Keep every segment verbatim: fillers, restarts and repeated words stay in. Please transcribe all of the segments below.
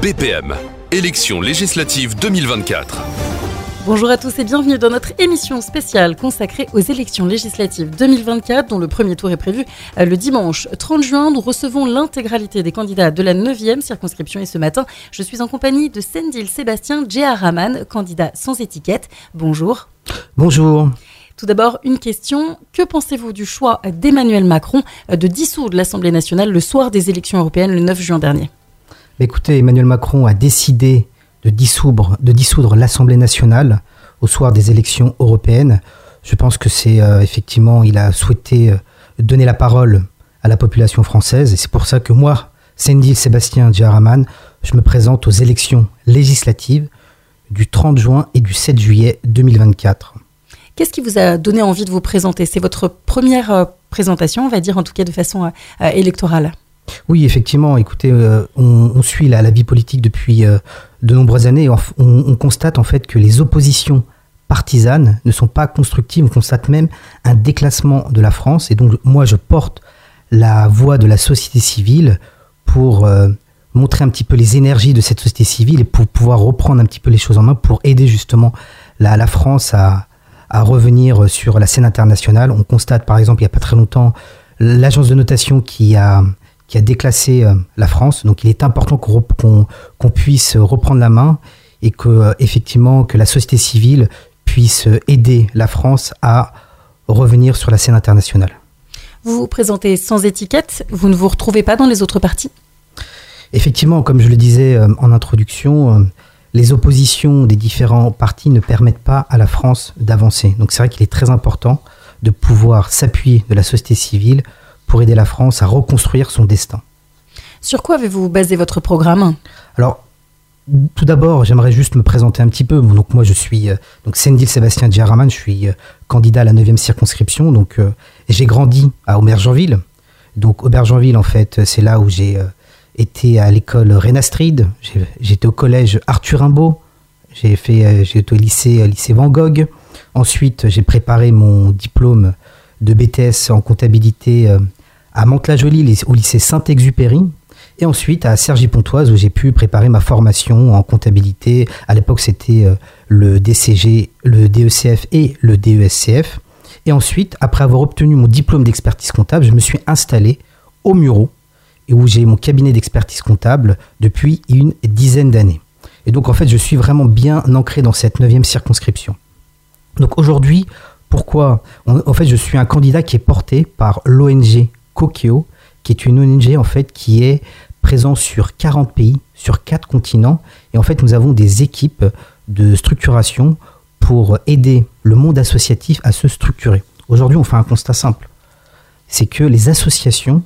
B P M, élections législatives deux mille vingt-quatre. Bonjour à tous et bienvenue dans notre émission spéciale consacrée aux élections législatives deux mille vingt-quatre, dont le premier tour est prévu le dimanche trente juin. Nous recevons l'intégralité des candidats de la neuvième circonscription et ce matin, je suis en compagnie de Sendil Sébastien Djeharaman, candidat sans étiquette. Bonjour. Bonjour. Tout d'abord, une question. Que pensez-vous du choix d'Emmanuel Macron de dissoudre l'Assemblée nationale le soir des élections européennes le neuf juin dernier ? Écoutez, Emmanuel Macron a décidé de dissoudre, de dissoudre l'Assemblée nationale au soir des élections européennes. Je pense que c'est euh, effectivement, il a souhaité euh, donner la parole à la population française et c'est pour ça que moi, Sendil Sébastien Djeharaman, je me présente aux élections législatives du trente juin et du sept juillet deux mille vingt-quatre. Qu'est-ce qui vous a donné envie de vous présenter ? C'est votre première euh, présentation, on va dire en tout cas de façon euh, électorale. Oui, effectivement, écoutez, euh, on, on suit la, la vie politique depuis euh, de nombreuses années. On, on constate en fait que les oppositions partisanes ne sont pas constructives. On constate même un déclassement de la France. Et donc, moi, je porte la voix de la société civile pour euh, montrer un petit peu les énergies de cette société civile et pour pouvoir reprendre un petit peu les choses en main pour aider justement la, la France à, à revenir sur la scène internationale. On constate, par exemple, il n'y a pas très longtemps, l'agence de notation qui a... qui a déclassé euh, la France. Donc il est important qu'on, rep- qu'on, qu'on puisse reprendre la main et que, euh, effectivement, que la société civile puisse aider la France à revenir sur la scène internationale. Vous vous présentez sans étiquette, vous ne vous retrouvez pas dans les autres partis ? Effectivement, comme je le disais euh, en introduction, euh, les oppositions des différents partis ne permettent pas à la France d'avancer. Donc c'est vrai qu'il est très important de pouvoir s'appuyer de la société civile pour aider la France à reconstruire son destin. Sur quoi avez-vous basé votre programme ? Alors, tout d'abord, j'aimerais juste me présenter un petit peu. Donc moi, je suis euh, donc Sendil Sébastien Djeharaman, je suis euh, candidat à la neuvième circonscription. Donc, euh, j'ai grandi à Aubergenville. Donc, Aubergenville, en fait, c'est là où j'ai euh, été à l'école Reine Astrid. J'ai, j'étais au collège Arthur Rimbaud. J'ai fait, euh, j'ai été au lycée, euh, lycée Van Gogh. Ensuite, j'ai préparé mon diplôme de B T S en comptabilité euh, à Mantes-la-Jolie, au lycée Saint-Exupéry, et ensuite à Cergy-Pontoise, où j'ai pu préparer ma formation en comptabilité. À l'époque, c'était euh, le D C G, le D E C F et le D E S C F. Et ensuite, après avoir obtenu mon diplôme d'expertise comptable, je me suis installé au Mureau, et où j'ai mon cabinet d'expertise comptable depuis une dizaine d'années. Et donc, en fait, je suis vraiment bien ancré dans cette neuvième circonscription. Donc aujourd'hui, pourquoi ? En fait, je suis un candidat qui est porté par l'O N G Cokeo, qui est une O N G en fait qui est présente sur quarante pays, sur quatre continents. Et en fait, nous avons des équipes de structuration pour aider le monde associatif à se structurer. Aujourd'hui, on fait un constat simple. C'est que les associations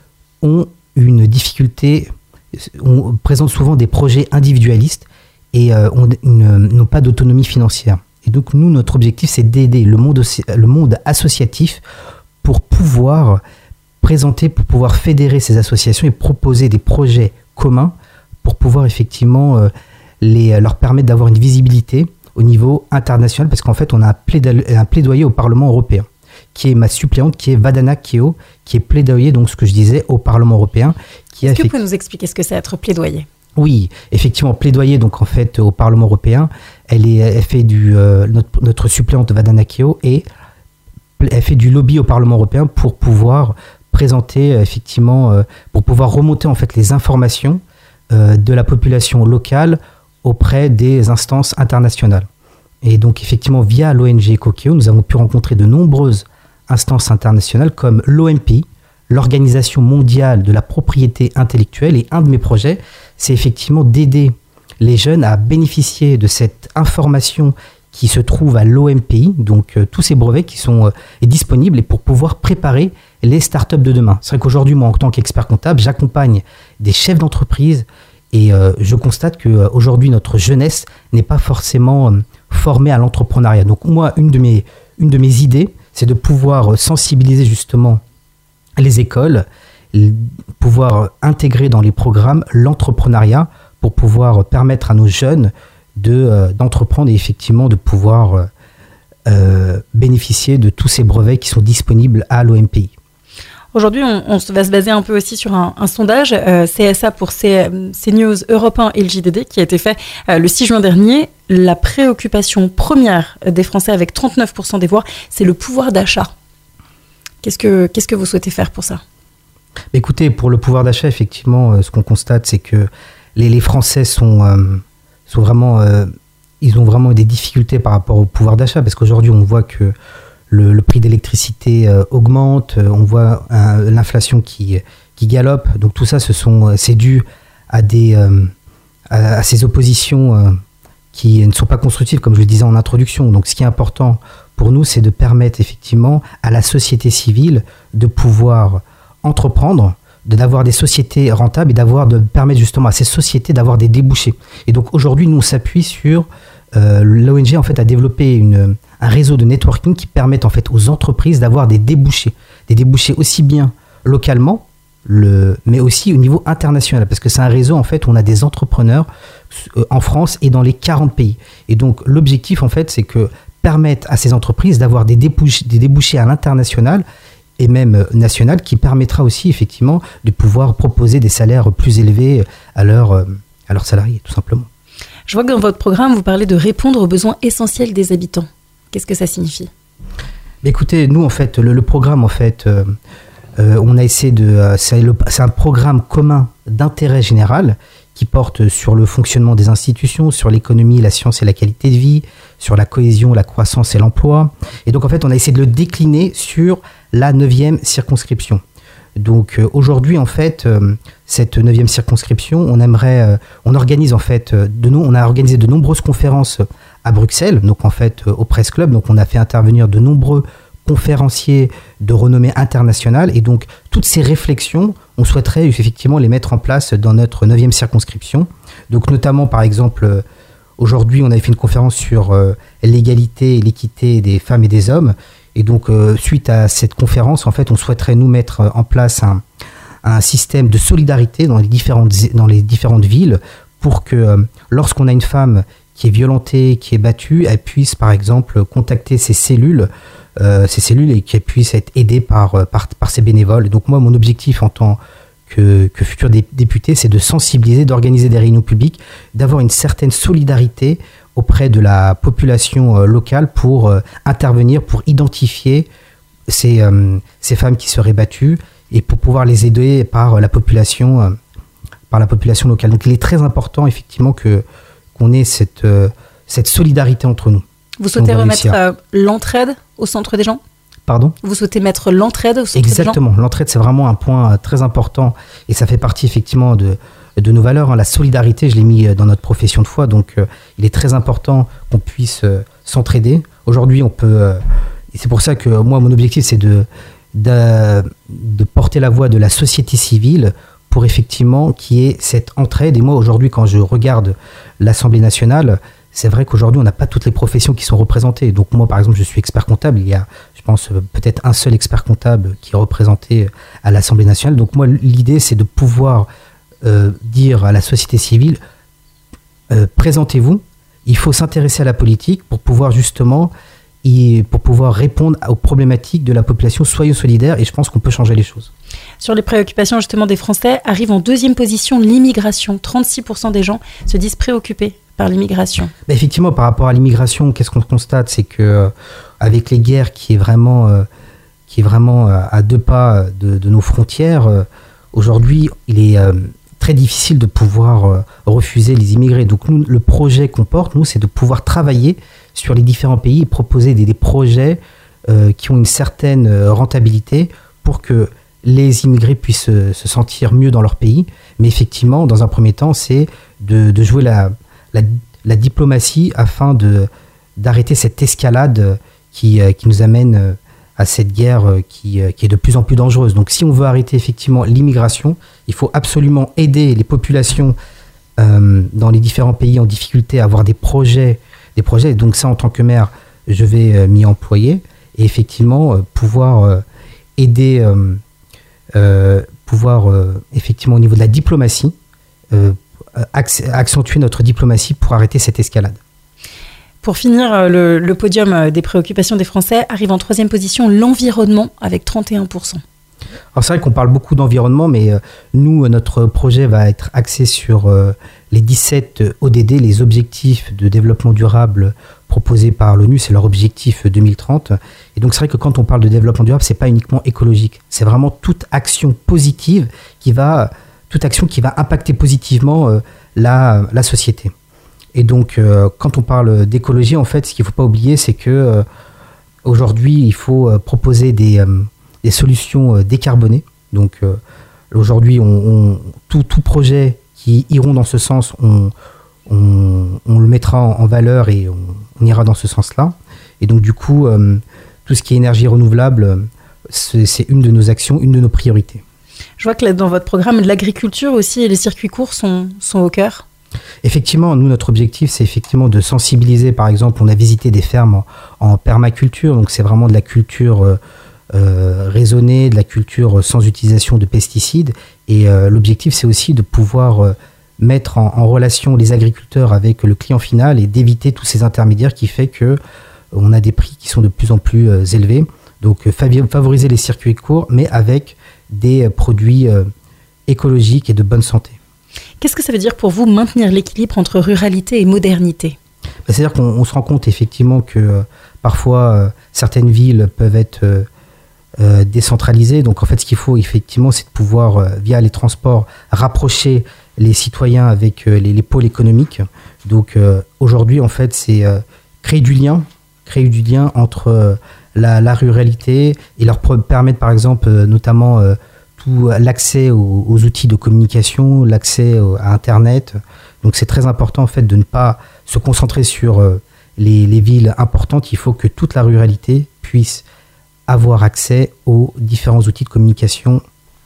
ont une difficulté, on présente souvent des projets individualistes et euh, ont une, n'ont pas d'autonomie financière. Et donc, nous, notre objectif, c'est d'aider le monde, le monde associatif pour pouvoir présenter, pour pouvoir fédérer ces associations et proposer des projets communs pour pouvoir effectivement euh, les, leur permettre d'avoir une visibilité au niveau international, parce qu'en fait, on a un, plaida- un plaidoyer au Parlement européen, qui est ma suppléante, qui est Vadana Keo, qui est plaidoyer, donc ce que je disais, au Parlement européen. Qui Est-ce a que vous pouvez nous expliquer ce que c'est être plaidoyer ? Oui, effectivement, plaidoyer donc en fait au Parlement européen. Elle est, elle fait du euh, notre, notre suppléante Vadana Keo et elle fait du lobby au Parlement européen pour pouvoir présenter euh, effectivement, euh, pour pouvoir remonter en fait les informations euh, de la population locale auprès des instances internationales. Et donc effectivement via l'O N G Cokeo, nous avons pu rencontrer de nombreuses instances internationales comme l'O M P I, l'Organisation mondiale de la propriété intellectuelle, et un de mes projets, c'est effectivement d'aider les jeunes à bénéficier de cette information qui se trouve à l'O M P I, donc euh, tous ces brevets qui sont euh, disponibles, et pour pouvoir préparer les startups de demain. C'est vrai qu'aujourd'hui, moi, en tant qu'expert comptable, j'accompagne des chefs d'entreprise et euh, je constate qu'aujourd'hui, notre jeunesse n'est pas forcément euh, formée à l'entrepreneuriat. Donc moi, une de mes, une de mes idées, c'est de pouvoir sensibiliser justement les écoles, pouvoir intégrer dans les programmes l'entrepreneuriat pour pouvoir permettre à nos jeunes de, euh, d'entreprendre et effectivement de pouvoir euh, bénéficier de tous ces brevets qui sont disponibles à l'O M P I. Aujourd'hui, on, on va se baser un peu aussi sur un, un sondage euh, C S A pour CNews Europe un et le J D D qui a été fait euh, le six juin dernier. La préoccupation première des Français avec trente-neuf pour cent des voix, c'est le pouvoir d'achat. Qu'est-ce que, qu'est-ce que vous souhaitez faire pour ça ? Écoutez, pour le pouvoir d'achat, effectivement, euh, ce qu'on constate, c'est que les, les Français sont, euh, sont vraiment, euh, ils ont vraiment des difficultés par rapport au pouvoir d'achat, parce qu'aujourd'hui, on voit que le, le prix d'électricité euh, augmente, euh, on voit un, l'inflation qui, qui galope. Donc tout ça, ce sont, c'est dû à, des, euh, à, à ces oppositions euh, qui ne sont pas constructives, comme je le disais en introduction. Donc ce qui est important pour nous, c'est de permettre effectivement à la société civile de pouvoir entreprendre, de, d'avoir des sociétés rentables et d'avoir, de permettre justement à ces sociétés d'avoir des débouchés. Et donc aujourd'hui, nous on s'appuie sur euh, l'O N G en fait a développé une, un réseau de networking qui permet en fait aux entreprises d'avoir des débouchés, des débouchés aussi bien localement, le, mais aussi au niveau international, parce que c'est un réseau en fait où on a des entrepreneurs euh, en France et dans les quarante pays. Et donc l'objectif en fait, c'est que permettre à ces entreprises d'avoir des débouchés, des débouchés à l'international et même national, qui permettra aussi effectivement de pouvoir proposer des salaires plus élevés à leurs, à leurs salariés, tout simplement. Je vois que dans votre programme, vous parlez de répondre aux besoins essentiels des habitants. Qu'est-ce que ça signifie ? Écoutez, nous en fait, le, le programme en fait, euh, euh, on a essayé de, euh, c'est, le, c'est un programme commun d'intérêt général qui porte sur le fonctionnement des institutions, sur l'économie, la science et la qualité de vie, sur la cohésion, la croissance et l'emploi. Et donc en fait, on a essayé de le décliner sur la neuvième circonscription. Donc euh, aujourd'hui, en fait, euh, cette neuvième circonscription, on aimerait, euh, on organise en fait, euh, de nous, on a organisé de nombreuses conférences à Bruxelles, donc en fait euh, au Press Club. Donc on a fait intervenir de nombreux conférenciers de renommée internationale, et donc toutes ces réflexions, on souhaiterait effectivement les mettre en place dans notre neuvième circonscription. Donc notamment, par exemple, euh, aujourd'hui, on avait fait une conférence sur euh, l'égalité et l'équité des femmes et des hommes. Et donc, euh, suite à cette conférence, en fait, on souhaiterait nous mettre en place un, un système de solidarité dans les différentes, dans les différentes villes pour que euh, lorsqu'on a une femme qui est violentée, qui est battue, elle puisse, par exemple, contacter ces cellules, euh, ces cellules et qu'elle puisse être aidée par, par, par ces bénévoles. Et donc, moi, mon objectif en tant que, que futur dé- député, c'est de sensibiliser, d'organiser des réunions publiques, d'avoir une certaine solidarité auprès de la population euh, locale pour euh, intervenir, pour identifier ces, euh, ces femmes qui seraient battues et pour pouvoir les aider par la population, euh, par la population locale. Donc il est très important effectivement que, qu'on ait cette, euh, cette solidarité entre nous. Vous souhaitez remettre euh, l'entraide au centre des gens ? Pardon ? Vous souhaitez mettre l'entraide au centre Exactement. des gens ? Exactement. L'entraide, c'est vraiment un point euh, très important et ça fait partie effectivement de... de nos valeurs, hein. La solidarité, je l'ai mis dans notre profession de foi, donc euh, il est très important qu'on puisse euh, s'entraider. Aujourd'hui, on peut, euh, et c'est pour ça que moi, mon objectif, c'est de, de, de porter la voix de la société civile pour effectivement qu'il y ait cette entraide. Et moi, aujourd'hui, quand je regarde l'Assemblée nationale, c'est vrai qu'aujourd'hui, on n'a pas toutes les professions qui sont représentées. Donc moi, par exemple, je suis expert comptable. Il y a, je pense, peut-être un seul expert comptable qui est représenté à l'Assemblée nationale. Donc moi, l'idée, c'est de pouvoir Euh, dire à la société civile, euh, présentez-vous, il faut s'intéresser à la politique pour pouvoir justement, y, pour pouvoir répondre aux problématiques de la population, soyons solidaires, et je pense qu'on peut changer les choses. Sur les préoccupations justement des Français, arrive en deuxième position l'immigration. trente-six pour cent des gens se disent préoccupés par l'immigration. Bah effectivement, par rapport à l'immigration, qu'est-ce qu'on constate, c'est que euh, avec les guerres qui est vraiment, euh, qui est vraiment euh, à deux pas de, de nos frontières, euh, aujourd'hui, il est euh, très difficile de pouvoir euh, refuser les immigrés. Donc nous, le projet qu'on porte, nous, c'est de pouvoir travailler sur les différents pays et proposer des, des projets euh, qui ont une certaine euh, rentabilité pour que les immigrés puissent euh, se sentir mieux dans leur pays. Mais effectivement, dans un premier temps, c'est de, de jouer la, la, la diplomatie afin de, d'arrêter cette escalade qui, euh, qui nous amène euh, à cette guerre qui, qui est de plus en plus dangereuse. Donc si on veut arrêter effectivement l'immigration, il faut absolument aider les populations euh, dans les différents pays en difficulté à avoir des projets, des projets. Et donc ça, en tant que maire, je vais euh, m'y employer et effectivement euh, pouvoir euh, aider, euh, euh, pouvoir euh, effectivement au niveau de la diplomatie, euh, accentuer notre diplomatie pour arrêter cette escalade. Pour finir, le, le podium des préoccupations des Français arrive en troisième position l'environnement avec trente et un pour cent. Alors c'est vrai qu'on parle beaucoup d'environnement, mais euh, nous, notre projet va être axé sur euh, les dix-sept O D D, les objectifs de développement durable proposés par l'ONU, c'est leur objectif deux mille trente. Et donc c'est vrai que quand on parle de développement durable, c'est pas uniquement écologique, c'est vraiment toute action positive qui va, toute action qui va impacter positivement euh, la, la société. Et donc euh, quand on parle d'écologie, en fait, ce qu'il faut pas oublier, c'est que euh, aujourd'hui, il faut euh, proposer des, euh, des solutions euh, décarbonées. Donc euh, aujourd'hui, on, on, tout, tout projet qui iront dans ce sens, on, on, on le mettra en, en valeur et on, on ira dans ce sens-là. Et donc du coup, euh, tout ce qui est énergie renouvelable, c'est, c'est une de nos actions, une de nos priorités. Je vois que là, dans votre programme, l'agriculture aussi et les circuits courts sont, sont au cœur. Effectivement, nous, notre objectif, c'est effectivement de sensibiliser. Par exemple, on a visité des fermes en, en permaculture, donc c'est vraiment de la culture euh, euh, raisonnée, de la culture sans utilisation de pesticides. Et euh, l'objectif, c'est aussi de pouvoir euh, mettre en, en relation les agriculteurs avec le client final et d'éviter tous ces intermédiaires qui fait que on a des prix qui sont de plus en plus euh, élevés. Donc, euh, favoriser les circuits courts, mais avec des euh, produits euh, écologiques et de bonne santé. Qu'est-ce que ça veut dire pour vous maintenir l'équilibre entre ruralité et modernité ? Ben, c'est-à-dire qu'on on se rend compte effectivement que euh, parfois euh, certaines villes peuvent être euh, euh, décentralisées. Donc en fait, ce qu'il faut effectivement, c'est de pouvoir, euh, via les transports, rapprocher les citoyens avec euh, les, les pôles économiques. Donc euh, aujourd'hui, en fait, c'est euh, créer du lien, créer du lien entre euh, la, la ruralité et leur permettre, par exemple, euh, notamment euh, tout l'accès aux, aux outils de communication, l'accès à Internet. Donc c'est très important en fait de ne pas se concentrer sur euh, les, les villes importantes. Il faut que toute la ruralité puisse avoir accès aux différents outils de communication.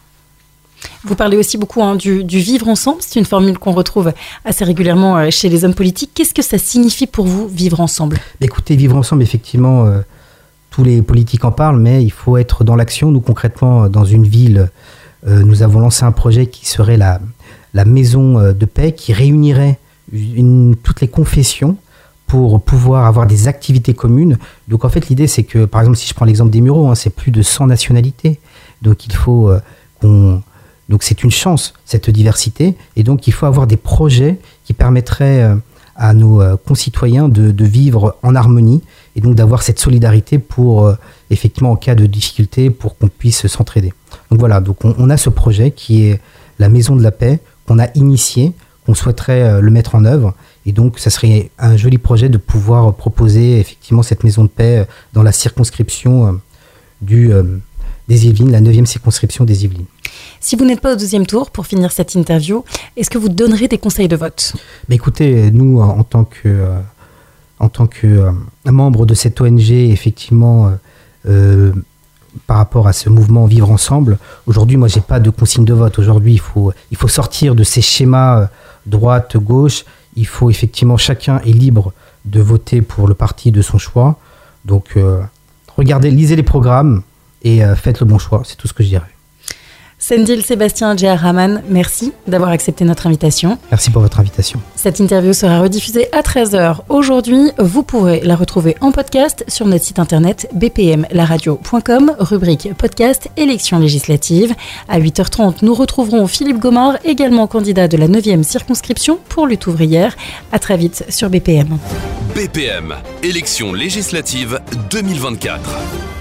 Vous parlez aussi beaucoup hein, du, du vivre ensemble. C'est une formule qu'on retrouve assez régulièrement chez les hommes politiques. Qu'est-ce que ça signifie pour vous, vivre ensemble ? Écoutez, vivre ensemble, effectivement, euh, tous les politiques en parlent, mais il faut être dans l'action. Nous, concrètement, dans une ville, euh, nous avons lancé un projet qui serait la, la maison de paix, qui réunirait une, toutes les confessions pour pouvoir avoir des activités communes. Donc, en fait, l'idée, c'est que, par exemple, si je prends l'exemple des Mureaux, hein, c'est plus de cent nationalités. Donc, il faut euh, qu'on... Donc, c'est une chance, cette diversité. Et donc, il faut avoir des projets qui permettraient euh, à nos euh, concitoyens de, de vivre en harmonie et donc d'avoir cette solidarité pour, euh, effectivement, en cas de difficulté, pour qu'on puisse s'entraider. Donc, voilà. Donc, on, on a ce projet qui est la Maison de la Paix, qu'on a initié, qu'on souhaiterait euh, le mettre en œuvre. Et donc, ça serait un joli projet de pouvoir proposer, effectivement, cette Maison de Paix dans la circonscription euh, du, euh, des Yvelines, la neuvième circonscription des Yvelines. Si vous n'êtes pas au deuxième tour, pour finir cette interview, est-ce que vous donnerez des conseils de vote ? Bah écoutez, nous, en tant que, euh, en tant que euh, membre de cette O N G, effectivement, euh, euh, par rapport à ce mouvement Vivre Ensemble, aujourd'hui, moi, j'ai pas de consigne de vote. Aujourd'hui, il faut, il faut sortir de ces schémas euh, droite-gauche. Il faut effectivement, chacun est libre de voter pour le parti de son choix. Donc, euh, regardez, lisez les programmes et euh, faites le bon choix. C'est tout ce que je dirais. Sendil Sébastien Djihad-Rahman, merci d'avoir accepté notre invitation. Merci pour votre invitation. Cette interview sera rediffusée à treize heures aujourd'hui. Vous pourrez la retrouver en podcast sur notre site internet b p m la radio point com, rubrique podcast élections législatives. À huit heures trente, nous retrouverons Philippe Gomard, également candidat de la neuvième circonscription pour Lutte ouvrière. À très vite sur B P M. B P M, élections législatives deux mille vingt-quatre.